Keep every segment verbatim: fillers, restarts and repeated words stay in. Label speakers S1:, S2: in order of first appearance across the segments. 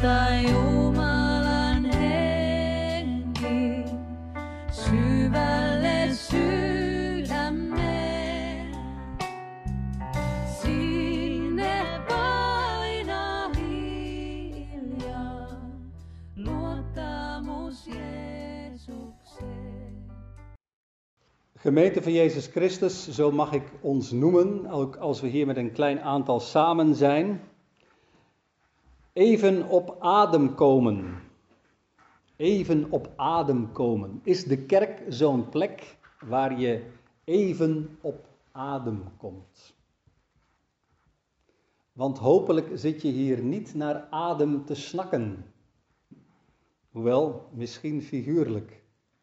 S1: luota Jumalan henki syvälle sydämeen. Sinne paina hiljaa luottamus Jeesukseen.
S2: Gemeente van Jezus Christus, zo mag ik ons noemen, ook als we hier met een klein aantal samen zijn. Even op adem komen. Even op adem komen. Is de kerk zo'n plek waar je even op adem komt? Want hopelijk zit je hier niet naar adem te snakken. Hoewel, misschien figuurlijk.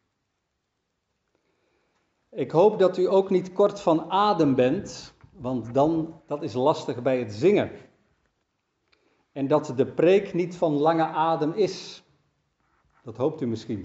S2: Ik hoop dat u ook niet kort van adem bent, want dan, dat is lastig bij het zingen. En dat de preek niet van lange adem is. Dat hoopt u misschien.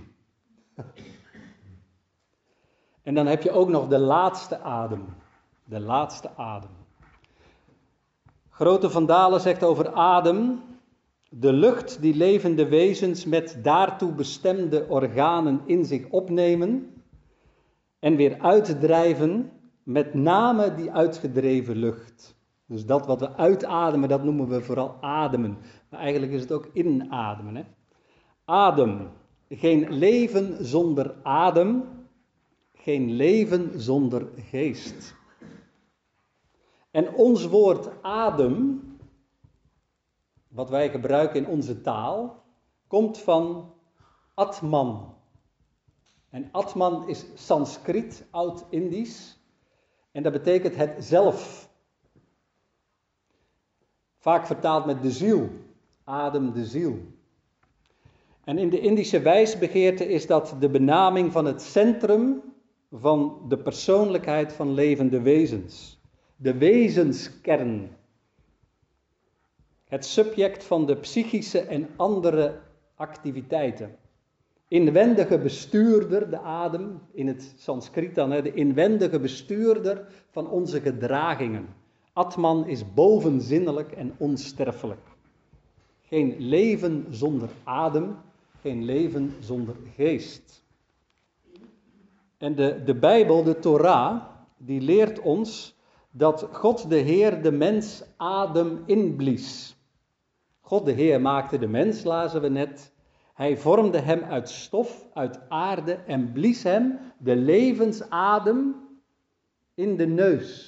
S2: En dan heb je ook nog de laatste adem. De laatste adem. Grote Van Dalen zegt over adem: de lucht die levende wezens met daartoe bestemde organen in zich opnemen en weer uitdrijven, met name die uitgedreven lucht. Dus dat wat we uitademen, dat noemen we vooral ademen. Maar eigenlijk is het ook inademen. Hè? Adem. Geen leven zonder adem. Geen leven zonder geest. En ons woord adem, wat wij gebruiken in onze taal, komt van Atman. En Atman is Sanskriet, Oud-Indisch. En dat betekent het zelf. Vaak vertaald met de ziel. Adem, de ziel. En in de Indische wijsbegeerte is dat de benaming van het centrum van de persoonlijkheid van levende wezens. De wezenskern. Het subject van de psychische en andere activiteiten. Inwendige bestuurder, de adem, in het Sanskriet dan, de inwendige bestuurder van onze gedragingen. Atman is bovenzinnelijk en onsterfelijk. Geen leven zonder adem, geen leven zonder geest. En de, de Bijbel, de Torah, die leert ons dat God de Heer de mens adem inblies. God de Heer maakte de mens, lazen we net. Hij vormde hem uit stof, uit aarde en blies hem de levensadem in de neus.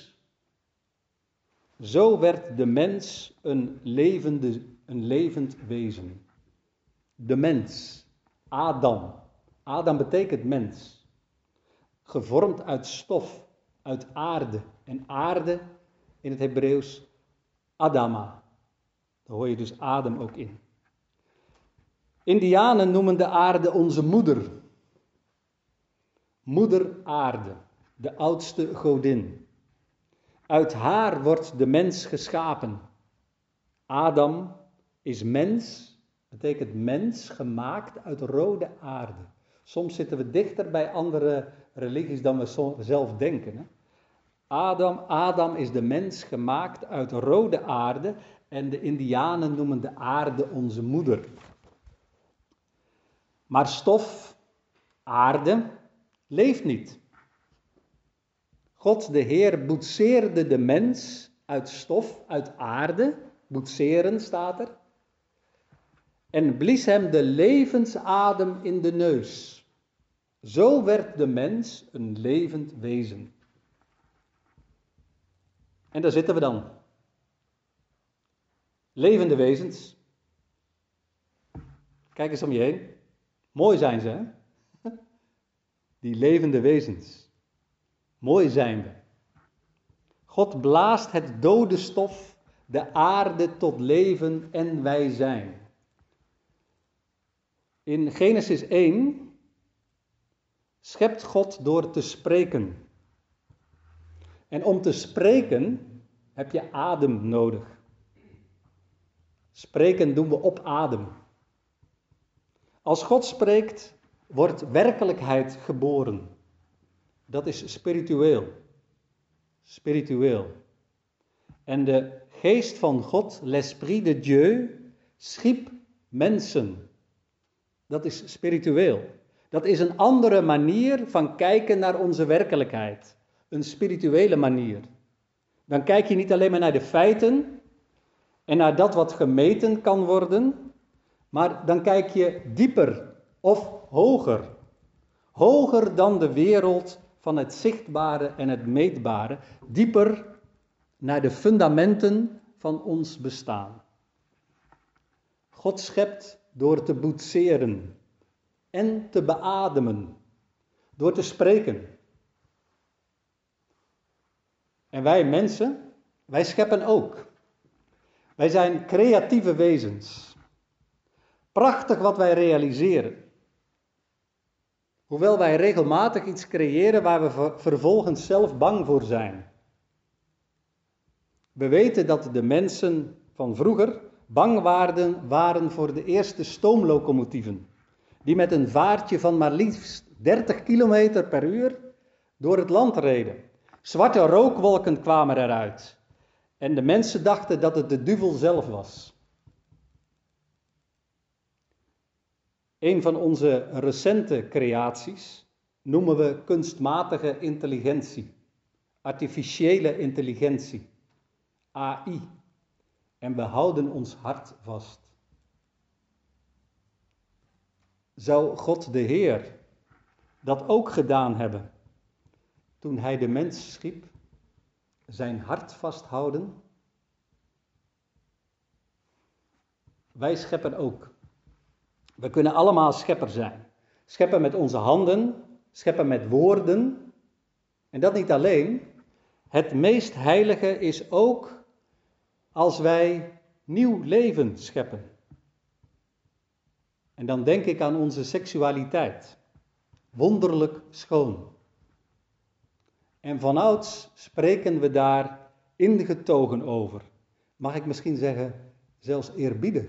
S2: Zo werd de mens een, levende, een levend wezen. De mens, Adam. Adam betekent mens. Gevormd uit stof, uit aarde. En aarde in het Hebreeuws, Adama. Daar hoor je dus adem ook in. Indianen noemen de aarde onze moeder. Moeder aarde, de oudste godin. Uit haar wordt de mens geschapen. Adam is mens, betekent mens gemaakt uit rode aarde. Soms zitten we dichter bij andere religies dan we zelf denken. Hè? Adam, Adam is de mens gemaakt uit rode aarde en de Indianen noemen de aarde onze moeder. Maar stof, aarde, leeft niet. God de Heer boetseerde de mens uit stof, uit aarde, boetseren staat er, en blies hem de levensadem in de neus. Zo werd de mens een levend wezen. En daar zitten we dan. Levende wezens. Kijk eens om je heen. Mooi zijn ze, hè? Die levende wezens. Mooi zijn we. God blaast het dode stof, de aarde tot leven en wij zijn. In Genesis één schept God door te spreken. En om te spreken heb je adem nodig. Spreken doen we op adem. Als God spreekt, wordt werkelijkheid geboren. Dat is spiritueel. Spiritueel. En de geest van God, l'esprit de Dieu, schiep mensen. Dat is spiritueel. Dat is een andere manier van kijken naar onze werkelijkheid. Een spirituele manier. Dan kijk je niet alleen maar naar de feiten en naar dat wat gemeten kan worden, maar dan kijk je dieper of hoger. Hoger dan de wereld van het zichtbare en het meetbare. Dieper naar de fundamenten van ons bestaan. God schept door te boetseren en te beademen. Door te spreken. En wij mensen, wij scheppen ook. Wij zijn creatieve wezens. Prachtig wat wij realiseren. Hoewel wij regelmatig iets creëren waar we vervolgens zelf bang voor zijn. We weten dat de mensen van vroeger bang waren, waren voor de eerste stoomlocomotieven. Die met een vaartje van maar liefst dertig kilometer per uur door het land reden. Zwarte rookwolken kwamen eruit. En de mensen dachten dat het de duivel zelf was. Een van onze recente creaties noemen we kunstmatige intelligentie. Artificiële intelligentie. A I. En we houden ons hart vast. Zou God de Heer dat ook gedaan hebben toen hij de mens schiep? Zijn hart vasthouden? Wij scheppen ook. We kunnen allemaal schepper zijn. Scheppen met onze handen, scheppen met woorden. En dat niet alleen. Het meest heilige is ook als wij nieuw leven scheppen. En dan denk ik aan onze seksualiteit. Wonderlijk schoon. En vanouds spreken we daar ingetogen over. Mag ik misschien zeggen, zelfs eerbiedig.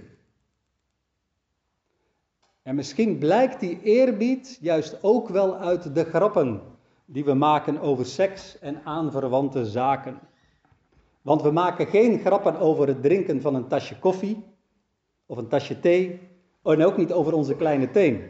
S2: En misschien blijkt die eerbied juist ook wel uit de grappen die we maken over seks en aanverwante zaken. Want we maken geen grappen over het drinken van een tasje koffie of een tasje thee en ook niet over onze kleine teen.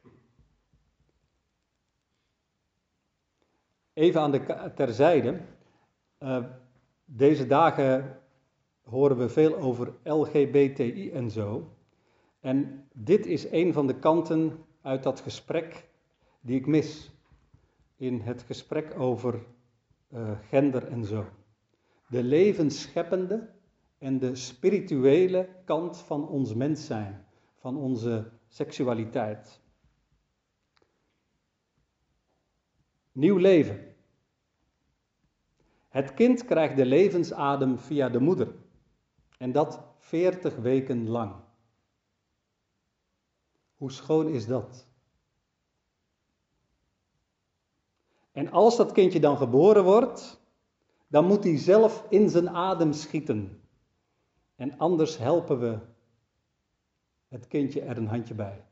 S2: Even aan de terzijde. Uh, deze dagen horen we veel over L G B T I en zo. En dit is een van de kanten uit dat gesprek die ik mis. In het gesprek over uh, gender en zo. De levensscheppende en de spirituele kant van ons mens zijn. Van onze seksualiteit. Nieuw leven. Het kind krijgt de levensadem via de moeder. En dat veertig weken lang. Hoe schoon is dat? En als dat kindje dan geboren wordt, dan moet hij zelf in zijn adem schieten. En anders helpen we het kindje er een handje bij.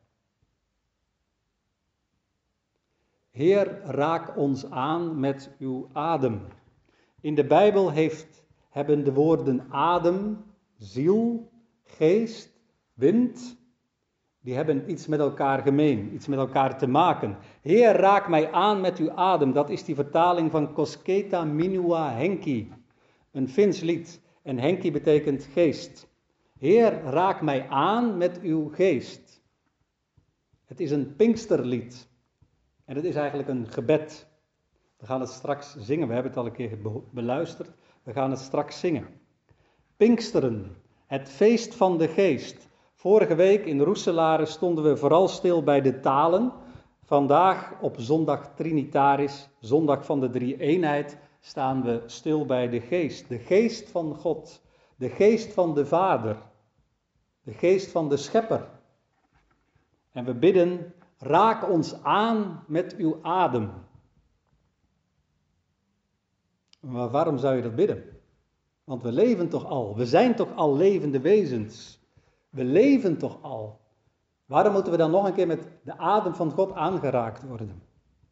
S2: Heer, raak ons aan met uw adem. In de Bijbel heeft, hebben de woorden adem, ziel, geest, wind, die hebben iets met elkaar gemeen, iets met elkaar te maken. Heer, raak mij aan met uw adem. Dat is die vertaling van Kosketa Minua Henki, een Fins lied. En Henki betekent geest. Heer, raak mij aan met uw geest. Het is een Pinksterlied. En het is eigenlijk een gebed. We gaan het straks zingen. We hebben het al een keer beluisterd. We gaan het straks zingen. Pinksteren, het feest van de geest. Vorige week in Roeselare stonden we vooral stil bij de talen. Vandaag op zondag Trinitaris, zondag van de drie-eenheid, staan we stil bij de geest. De geest van God, de geest van de Vader, de geest van de Schepper. En we bidden, raak ons aan met uw adem. Maar waarom zou je dat bidden? Want we leven toch al, we zijn toch al levende wezens. We leven toch al. Waarom moeten we dan nog een keer met de adem van God aangeraakt worden?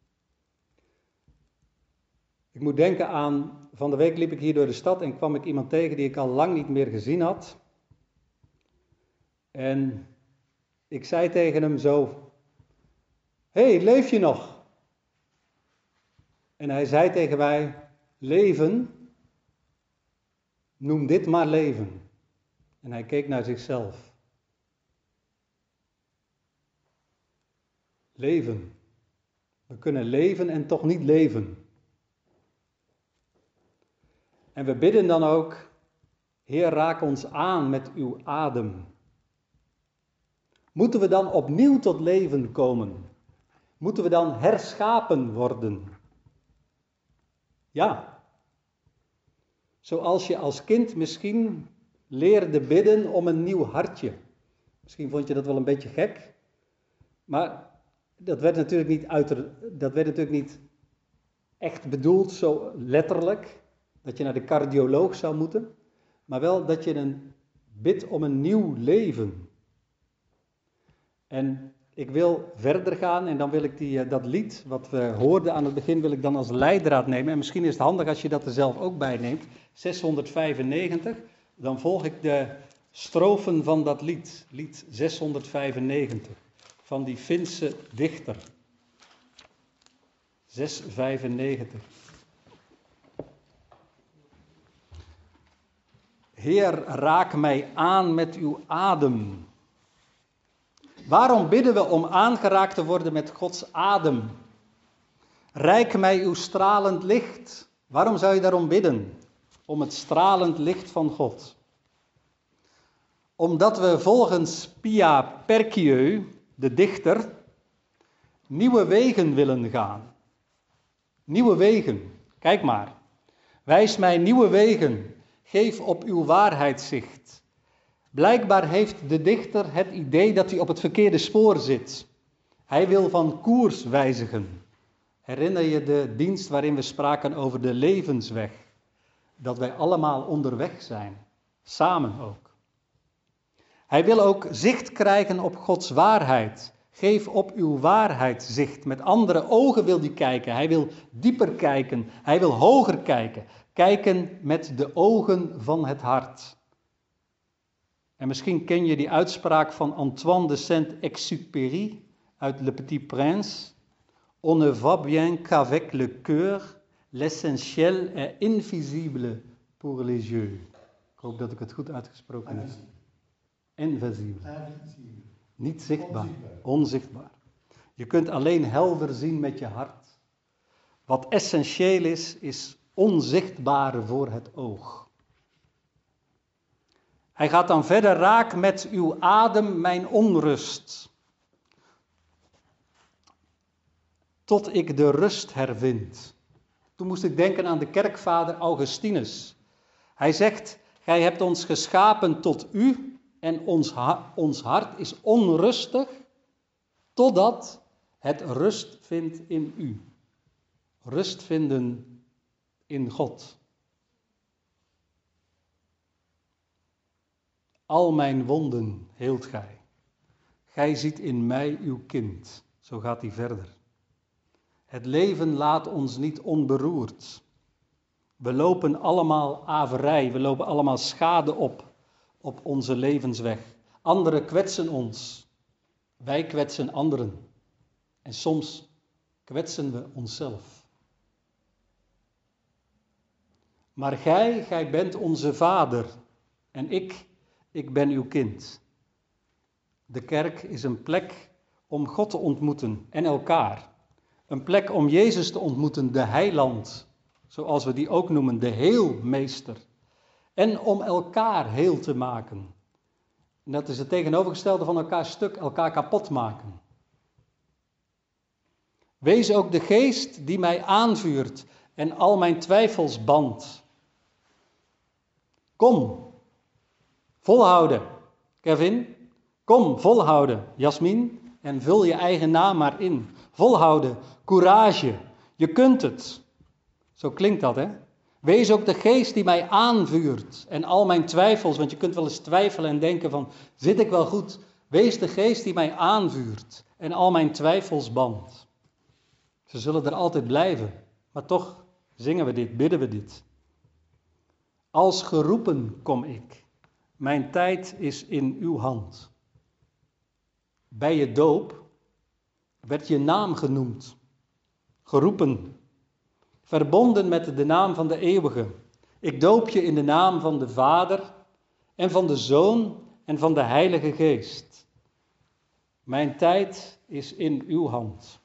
S2: Ik moet denken aan, van de week liep ik hier door de stad en kwam ik iemand tegen die ik al lang niet meer gezien had. En Ik zei tegen hem zo, hé, hey, leef je nog? En hij zei tegen mij, leven, noem dit maar leven. En hij keek naar zichzelf. Leven. We kunnen leven en toch niet leven. En we bidden dan ook, Heer, raak ons aan met uw adem. Moeten we dan opnieuw tot leven komen? Moeten we dan herschapen worden? Ja. Zoals je als kind misschien leerde bidden om een nieuw hartje. Misschien vond je dat wel een beetje gek. Maar dat werd natuurlijk niet, uiter, dat werd natuurlijk niet echt bedoeld, zo letterlijk. Dat je naar de cardioloog zou moeten. Maar wel dat je een bidt om een nieuw leven. En ik wil verder gaan en dan wil ik die, dat lied wat we hoorden aan het begin wil ik dan als leidraad nemen. En misschien is het handig als je dat er zelf ook bij neemt. zeshonderdvijfennegentig, dan volg ik de strofen van dat lied. Lied zeshonderdvijfennegentig, van die Finse dichter. zeshonderdvijfennegentig. Heer, raak mij aan met uw adem. Waarom bidden we om aangeraakt te worden met Gods adem? Reik mij uw stralend licht. Waarom zou je daarom bidden? Om het stralend licht van God. Omdat we volgens Pia Percieu, de dichter, nieuwe wegen willen gaan. Nieuwe wegen. Kijk maar. Wijs mij nieuwe wegen. Geef op uw waarheid zicht. Blijkbaar heeft de dichter het idee dat hij op het verkeerde spoor zit. Hij wil van koers wijzigen. Herinner je de dienst waarin we spraken over de levensweg? Dat wij allemaal onderweg zijn. Samen ook. Hij wil ook zicht krijgen op Gods waarheid. Geef op uw waarheid zicht. Met andere ogen wil hij kijken. Hij wil dieper kijken. Hij wil hoger kijken. Kijken met de ogen van het hart. En misschien ken je die uitspraak van Antoine de Saint-Exupéry uit Le Petit Prince. On ne voit bien qu'avec le cœur, l'essentiel est invisible pour les yeux. Ik hoop dat ik het goed uitgesproken heb. Invisible. Niet zichtbaar, onzichtbaar. Je kunt alleen helder zien met je hart. Wat essentieel is, is onzichtbaar voor het oog. Hij gaat dan verder, raak met uw adem mijn onrust, tot ik de rust hervind. Toen moest ik denken aan de kerkvader Augustinus. Hij zegt, gij hebt ons geschapen tot u en ons, ha- ons hart is onrustig, totdat het rust vindt in u. Rust vinden in God. Al mijn wonden heelt gij. Gij ziet in mij uw kind. Zo gaat hij verder. Het leven laat ons niet onberoerd. We lopen allemaal averij, we lopen allemaal schade op, op onze levensweg. Anderen kwetsen ons. Wij kwetsen anderen. En soms kwetsen we onszelf. Maar gij, gij bent onze vader. En ik, ik ben uw kind. De kerk is een plek om God te ontmoeten en elkaar. Een plek om Jezus te ontmoeten, de heiland. Zoals we die ook noemen, de heelmeester. En om elkaar heel te maken. En dat is het tegenovergestelde van elkaar stuk, elkaar kapot maken. Wees ook de geest die mij aanvuurt en al mijn twijfels bandt. Kom, volhouden, Kevin. Kom, volhouden, Jasmin. En vul je eigen naam maar in. Volhouden, courage, je kunt het. Zo klinkt dat, hè? Wees ook de geest die mij aanvuurt en al mijn twijfels, want je kunt wel eens twijfelen en denken van, zit ik wel goed? Wees de geest die mij aanvuurt en al mijn twijfels bandt. Ze zullen er altijd blijven, maar toch zingen we dit, bidden we dit. Als geroepen kom ik, mijn tijd is in uw hand. Bij je doop werd je naam genoemd, geroepen, verbonden met de naam van de Eeuwige. Ik doop je in de naam van de Vader en van de Zoon en van de Heilige Geest. Mijn tijd is in uw hand.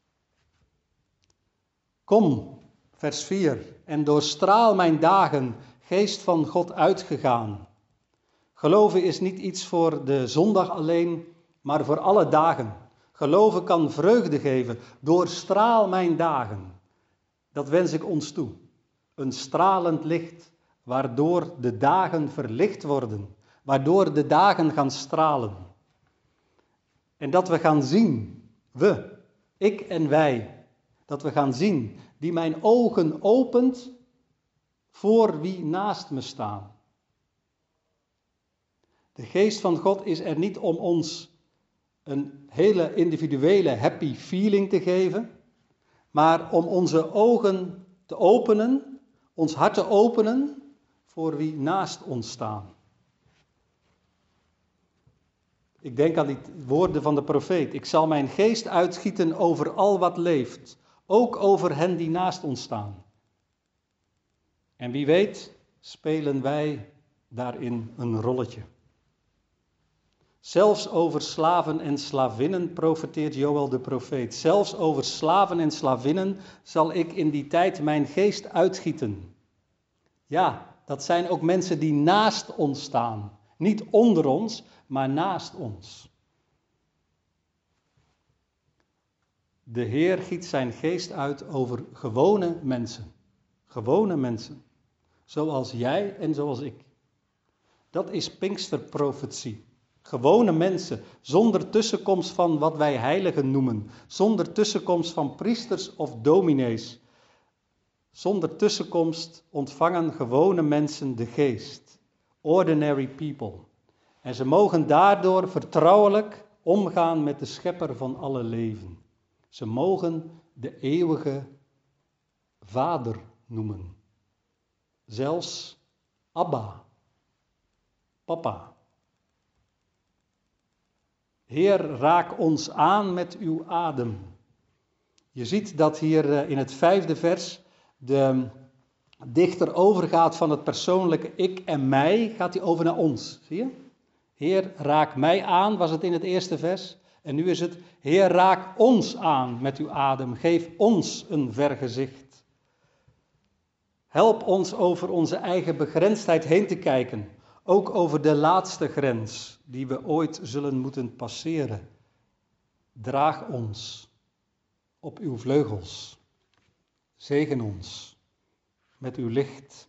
S2: Kom, vers vier, en doorstraal mijn dagen, geest van God uitgegaan. Geloven is niet iets voor de zondag alleen, maar voor alle dagen. Geloven kan vreugde geven. Doorstraal mijn dagen. Dat wens ik ons toe. Een stralend licht, waardoor de dagen verlicht worden. Waardoor de dagen gaan stralen. En dat we gaan zien, we, ik en wij, dat we gaan zien, die mijn ogen opent voor wie naast me staan. De geest van God is er niet om ons een hele individuele happy feeling te geven, maar om onze ogen te openen, ons hart te openen voor wie naast ons staan. Ik denk aan die woorden van de profeet. Ik zal mijn geest uitgieten over al wat leeft, ook over hen die naast ons staan. En wie weet spelen wij daarin een rolletje. Zelfs over slaven en slavinnen profeteert Joël de profeet. Zelfs over slaven en slavinnen zal ik in die tijd mijn geest uitgieten. Ja, dat zijn ook mensen die naast ons staan. Niet onder ons, maar naast ons. De Heer giet zijn geest uit over gewone mensen. Gewone mensen. Zoals jij en zoals ik. Dat is Pinksterprofetie. Gewone mensen, zonder tussenkomst van wat wij heiligen noemen. Zonder tussenkomst van priesters of dominees. Zonder tussenkomst ontvangen gewone mensen de geest. Ordinary people. En ze mogen daardoor vertrouwelijk omgaan met de schepper van alle leven. Ze mogen de eeuwige Vader noemen. Zelfs Abba, Papa. Heer, raak ons aan met uw adem. Je ziet dat hier in het vijfde vers de dichter overgaat van het persoonlijke ik en mij, gaat hij over naar ons. Zie je? Heer, raak mij aan, was het in het eerste vers. En nu is het, Heer, raak ons aan met uw adem. Geef ons een vergezicht. Help ons over onze eigen begrensdheid heen te kijken. Ook over de laatste grens die we ooit zullen moeten passeren. Draag ons op uw vleugels. Zegen ons met uw licht.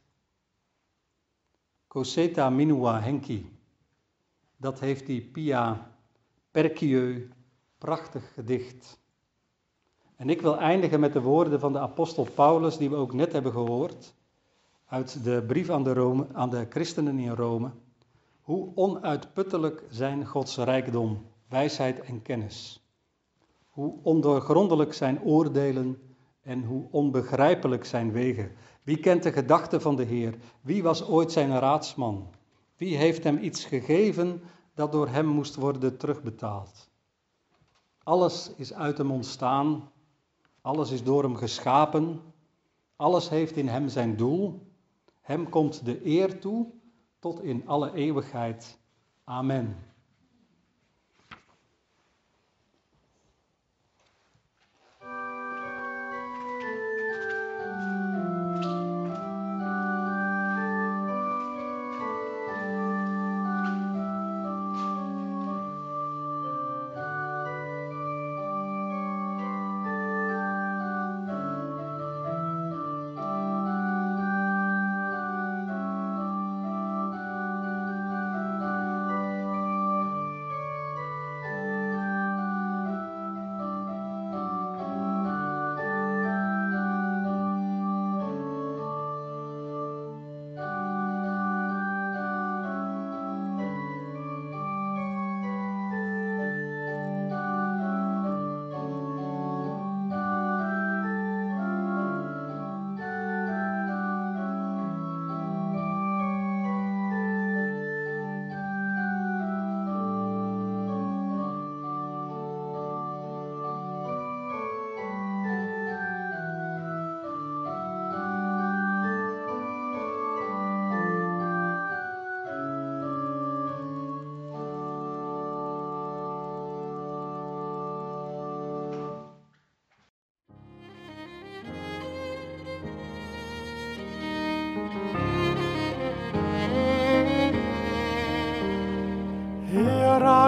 S2: Coseta minua henki. Dat heeft die Pia Perkieu prachtig gedicht. En ik wil eindigen met de woorden van de apostel Paulus, die we ook net hebben gehoord, uit de brief aan de, Rome, aan de christenen in Rome. Hoe onuitputtelijk zijn Gods rijkdom, wijsheid en kennis. Hoe ondoorgrondelijk zijn oordelen en hoe onbegrijpelijk zijn wegen. Wie kent de gedachten van de Heer? Wie was ooit zijn raadsman? Wie heeft hem iets gegeven dat door hem moest worden terugbetaald? Alles is uit hem ontstaan, alles is door hem geschapen, alles heeft in hem zijn doel. Hem komt de eer toe tot in alle eeuwigheid. Amen.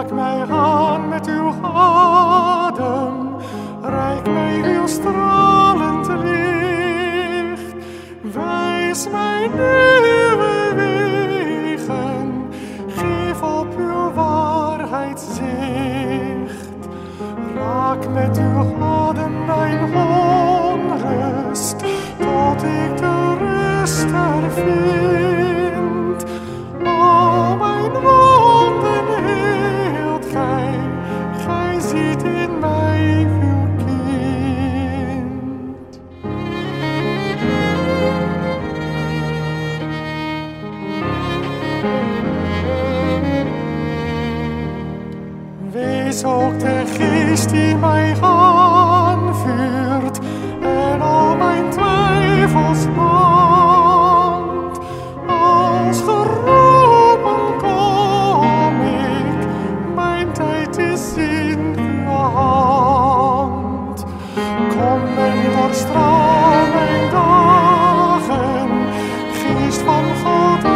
S3: Raak mij aan met uw adem, reik mij uw stralend licht. Wijs mij nieuwe wegen, geef op uw waarheid zicht. Raak met uw adem mijn onrust, tot ik de rust hervind. Al mijn wonden heelt gij, gij ziet in mij uw kind. Wees ook de geest die mij aanvuurt en al mijn twijfels baant. Als geroepen kom ik, mijn tijd is in uw hand. Kom en doorstraal mijn dagen, geest van God.